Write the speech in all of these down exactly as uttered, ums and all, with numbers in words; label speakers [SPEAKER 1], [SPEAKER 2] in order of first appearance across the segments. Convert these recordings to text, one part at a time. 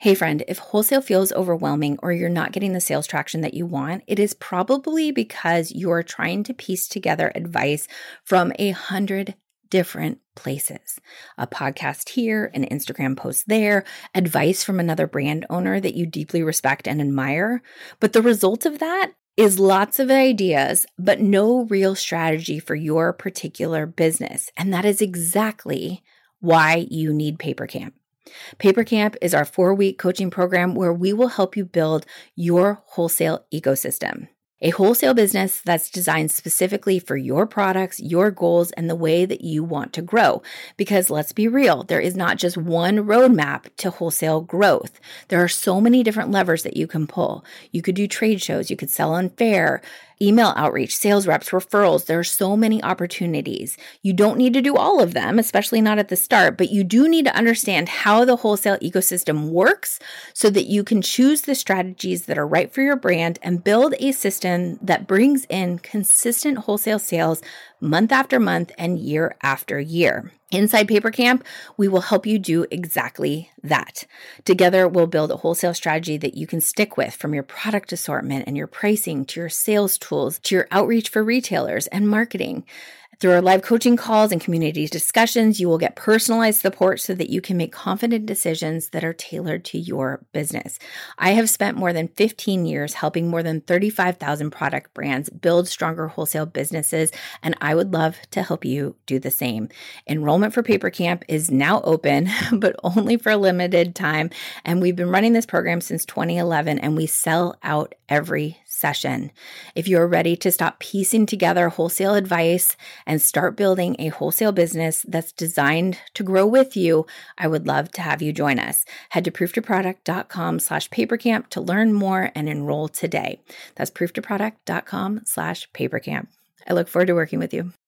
[SPEAKER 1] Hey friend, if wholesale feels overwhelming or you're not getting the sales traction that you want, it is probably because you're trying to piece together advice from a hundred different places. A podcast here, an Instagram post there, advice from another brand owner that you deeply respect and admire. But the result of that is lots of ideas, but no real strategy for your particular business. And that is exactly why you need PaperCamp. PaperCamp is our four-week coaching program where we will help you build your wholesale ecosystem. A wholesale business that's designed specifically for your products, your goals, and the way that you want to grow. Because let's be real, there is not just one roadmap to wholesale growth. There are so many different levers that you can pull. You could do trade shows, you could sell on Fair, email outreach, sales reps, referrals. There are so many opportunities. You don't need to do all of them, especially not at the start, but you do need to understand how the wholesale ecosystem works so that you can choose the strategies that are right for your brand and build a system that brings in consistent wholesale sales month after month and year after year. Inside PaperCamp, we will help you do exactly that. Together, we'll build a wholesale strategy that you can stick with, from your product assortment and your pricing to your sales tools to your outreach for retailers and marketing. Through our live coaching calls and community discussions, you will get personalized support so that you can make confident decisions that are tailored to your business. I have spent more than fifteen years helping more than thirty-five thousand product brands build stronger wholesale businesses, and I would love to help you do the same. Enrollment for PaperCamp is now open, but only for a limited time, and we've been running this program since twenty eleven, and we sell out every session. If you're ready to stop piecing together wholesale advice and start building a wholesale business that's designed to grow with you, I would love to have you join us. Head to prooftoproduct.com slash papercamp to learn more and enroll today. That's prooftoproduct.com slash papercamp. I look forward to working with you.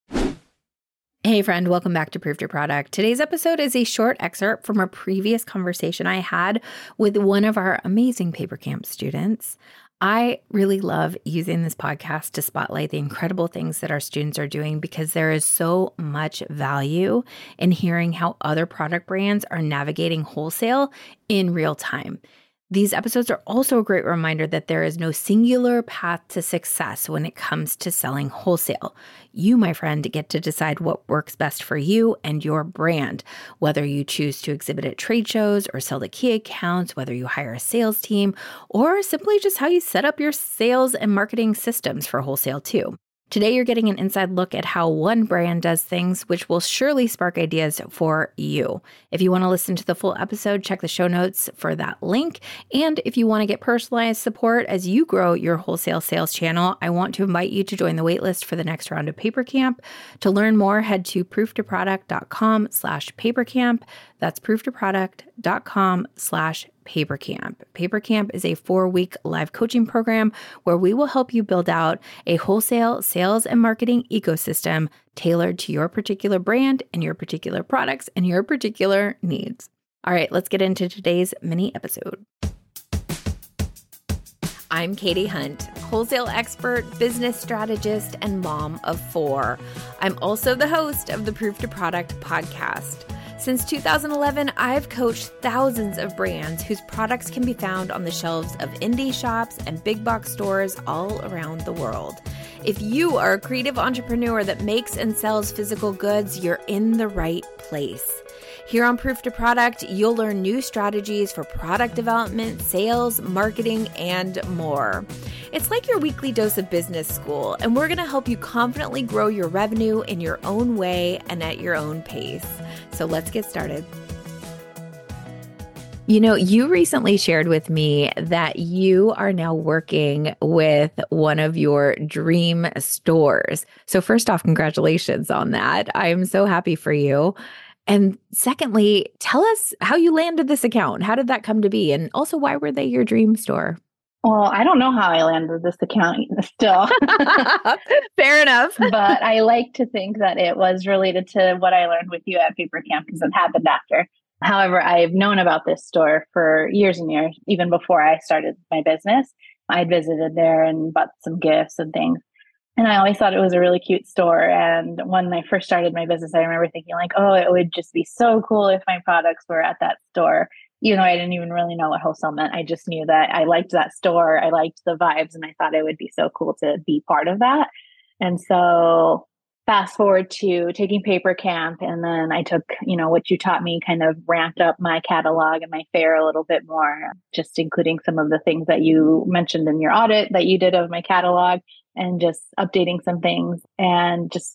[SPEAKER 1] Hey friend, welcome back to Proof to Product. Today's episode is a short excerpt from a previous conversation I had with one of our amazing PaperCamp students. I really love using this podcast to spotlight the incredible things that our students are doing because there is so much value in hearing how other product brands are navigating wholesale in real time. These episodes are also a great reminder that there is no singular path to success when it comes to selling wholesale. You, my friend, get to decide what works best for you and your brand, whether you choose to exhibit at trade shows or sell to key accounts, whether you hire a sales team, or simply just how you set up your sales and marketing systems for wholesale too. Today, you're getting an inside look at how one brand does things, which will surely spark ideas for you. If you want to listen to the full episode, check the show notes for that link. And if you want to get personalized support as you grow your wholesale sales channel, I want to invite you to join the waitlist for the next round of PaperCamp. To learn more, head to prooftoproduct.com slash papercamp. That's prooftoproduct.com slash PaperCamp. PaperCamp is a four-week live coaching program where we will help you build out a wholesale sales and marketing ecosystem tailored to your particular brand and your particular products and your particular needs. All right, let's get into today's mini episode. I'm Katie Hunt, wholesale expert, business strategist, and mom of four. I'm also the host of the Proof to Product podcast. Since two thousand eleven, I've coached thousands of brands whose products can be found on the shelves of indie shops and big box stores all around the world. If you are a creative entrepreneur that makes and sells physical goods, you're in the right place. Here on Proof to Product, you'll learn new strategies for product development, sales, marketing, and more. It's like your weekly dose of business school, and we're going to help you confidently grow your revenue in your own way and at your own pace. So let's get started. You know, you recently shared with me that you are now working with one of your dream stores. So first off, congratulations on that. I am so happy for you. And secondly, tell us how you landed this account. How did that come to be? And also, why were they your dream store?
[SPEAKER 2] Well, I don't know how I landed this account still.
[SPEAKER 1] Fair enough.
[SPEAKER 2] But I like to think that it was related to what I learned with you at PaperCamp because it happened after. However, I've known about this store for years and years, even before I started my business. I'd visited there and bought some gifts and things. And I always thought it was a really cute store. And when I first started my business, I remember thinking like, oh, it would just be so cool if my products were at that store. even though I didn't even really know what wholesale meant. I just knew that I liked that store. I liked the vibes and I thought it would be so cool to be part of that. And so fast forward to taking paper camp. And then I took, you know, what you taught me, kind of ramped up my catalog and my fair a little bit more, just including some of the things that you mentioned in your audit that you did of my catalog and just updating some things. And just,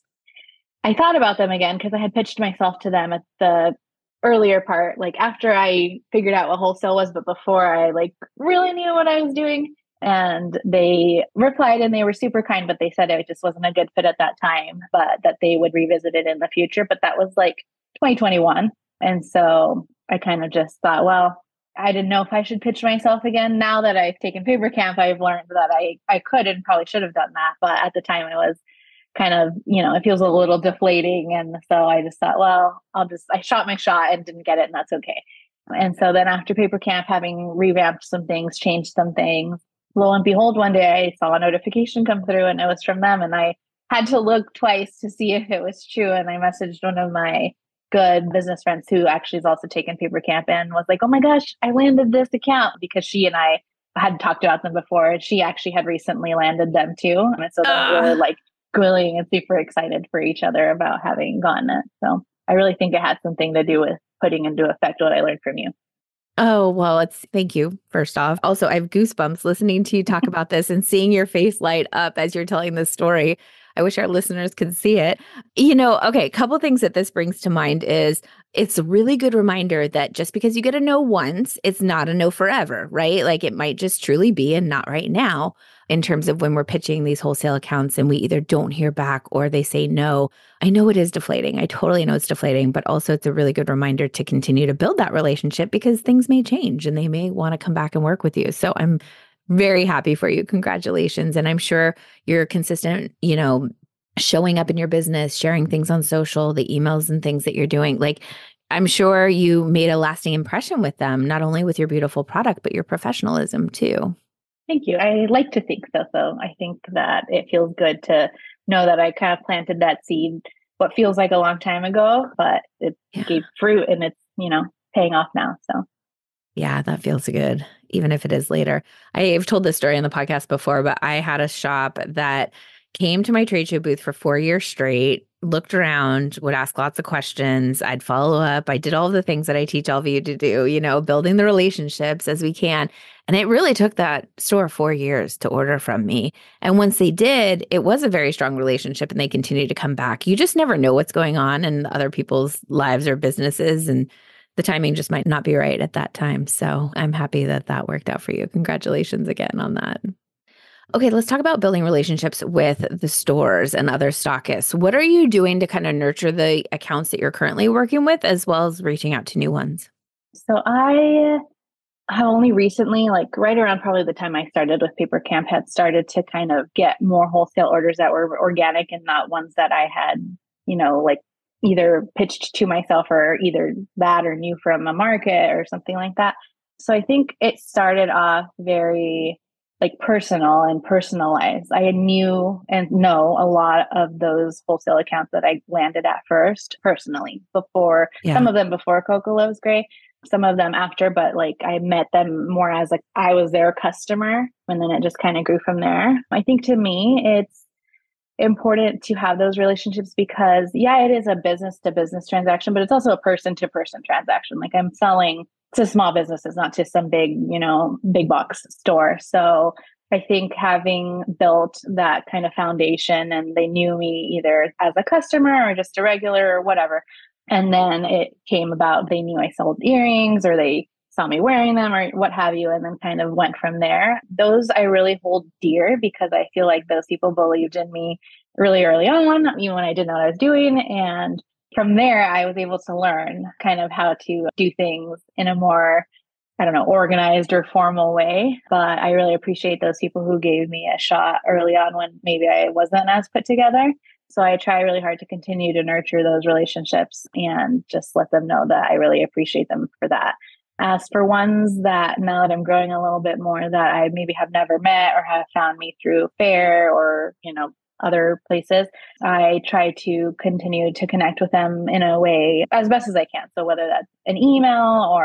[SPEAKER 2] I thought about them again because I had pitched myself to them at the earlier part, like after I figured out what wholesale was, but before I like really knew what I was doing. And they replied and they were super kind, but they said it just wasn't a good fit at that time, but that they would revisit it in the future. But that was like twenty twenty-one. And so I kind of just thought, well, I didn't know if I should pitch myself again. Now that I've taken paper camp, I've learned that I, I could and probably should have done that. But at the time it was kind of, you know, it feels a little deflating. And so I just thought, well, I'll just, I shot my shot and didn't get it and that's okay. And so then after paper camp, having revamped some things, changed some things, lo and behold, one day I saw a notification come through and it was from them. And I had to look twice to see if it was true. And I messaged one of my good business friends who actually has also taken paper camp and was like, oh my gosh, I landed this account, because she and I had talked about them before. And she actually had recently landed them too. And so then we were like grilling and super excited for each other about having gotten it. So I really think it had something to do with putting into effect what I learned from you.
[SPEAKER 1] Oh, well, it's thank you, first off. Also, I have goosebumps listening to you talk about this and seeing your face light up as you're telling this story. I wish our listeners could see it. You know, okay, a couple things that this brings to mind is it's a really good reminder that just because you get a no once, it's not a no forever, right? Like it might just truly be and not right now in terms of when we're pitching these wholesale accounts and we either don't hear back or they say no. I know it is deflating. I totally know it's deflating, but also it's a really good reminder to continue to build that relationship because things may change and they may want to come back and work with you. So I'm very happy for you. Congratulations. And I'm sure you're consistent, you know, showing up in your business, sharing things on social, the emails and things that you're doing. Like, I'm sure you made a lasting impression with them, not only with your beautiful product, but your professionalism too.
[SPEAKER 2] Thank you. I like to think so, though. I think that it feels good to know that I kind of planted that seed, what feels like a long time ago, but it yeah. gave fruit and it's, you know, paying off now. So
[SPEAKER 1] yeah, that feels good, even if it is later. I've told this story on the podcast before, but I had a shop that came to my trade show booth for four years straight, looked around, would ask lots of questions. I'd follow up. I did all the things that I teach all of you to do, you know, building the relationships as we can. And it really took that store four years to order from me. And once they did, it was a very strong relationship and they continue to come back. You just never know what's going on in other people's lives or businesses. And the timing just might not be right at that time. So I'm happy that that worked out for you. Congratulations again on that. Okay, let's talk about building relationships with the stores and other stockists. What are you doing to kind of nurture the accounts that you're currently working with, as well as reaching out to new ones?
[SPEAKER 2] So I have only recently, like right around probably the time I started with Paper Camp, had started to kind of get more wholesale orders that were organic and not ones that I had, you know, like either pitched to myself or either that or knew from a market or something like that. So I think it started off very like personal and personalized. I knew and know a lot of those wholesale accounts that I landed at first personally before, yeah. some of them before Coco Loves Gray, some of them after, but like I met them more as like I was their customer and then it just kind of grew from there. I think to me, it's important to have those relationships because yeah, it is a business to business transaction, but it's also a person to person transaction. Like I'm selling to small businesses, not to some big, you know, big box store. So I think having built that kind of foundation and they knew me either as a customer or just a regular or whatever. And then it came about, they knew I sold earrings or they saw me wearing them or what have you, and then kind of went from there. Those I really hold dear because I feel like those people believed in me really early on, even when I didn't know what I was doing. And from there, I was able to learn kind of how to do things in a more, I don't know, organized or formal way. But I really appreciate those people who gave me a shot early on when maybe I wasn't as put together. So I try really hard to continue to nurture those relationships and just let them know that I really appreciate them for that. As for ones that now that I'm growing a little bit more that I maybe have never met or have found me through fair or, you know, other places, I try to continue to connect with them in a way as best as I can. So whether that's an email or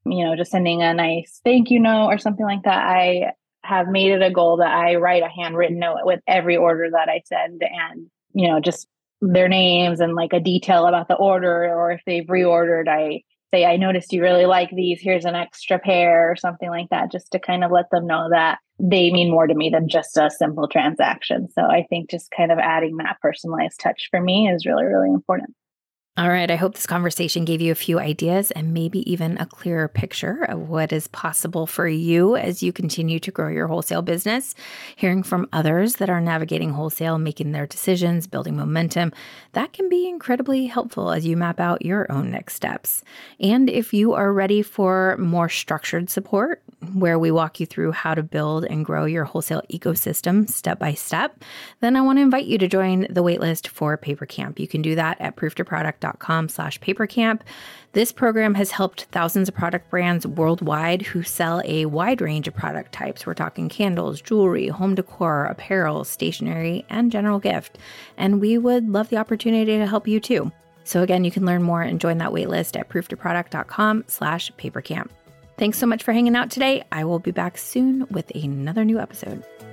[SPEAKER 2] you know, just sending a nice thank you note or something like that. I have made it a goal that I write a handwritten note with every order that I send, and, you know, just their names and like a detail about the order, or if they've reordered, I say, I noticed you really like these, here's an extra pair or something like that, just to kind of let them know that they mean more to me than just a simple transaction. So I think just kind of adding that personalized touch for me is really, really important.
[SPEAKER 1] All right. I hope this conversation gave you a few ideas and maybe even a clearer picture of what is possible for you as you continue to grow your wholesale business. Hearing from others that are navigating wholesale, making their decisions, building momentum, that can be incredibly helpful as you map out your own next steps. And if you are ready for more structured support, where we walk you through how to build and grow your wholesale ecosystem step by step, then I want to invite you to join the waitlist for PaperCamp. You can do that at proof to product dot com slash papercamp. This program has helped thousands of product brands worldwide who sell a wide range of product types. We're talking candles, jewelry, home decor, apparel, stationery, and general gift. And we would love the opportunity to help you too. So again, you can learn more and join that waitlist at proof to product dot com slash papercamp. Thanks so much for hanging out today. I will be back soon with another new episode.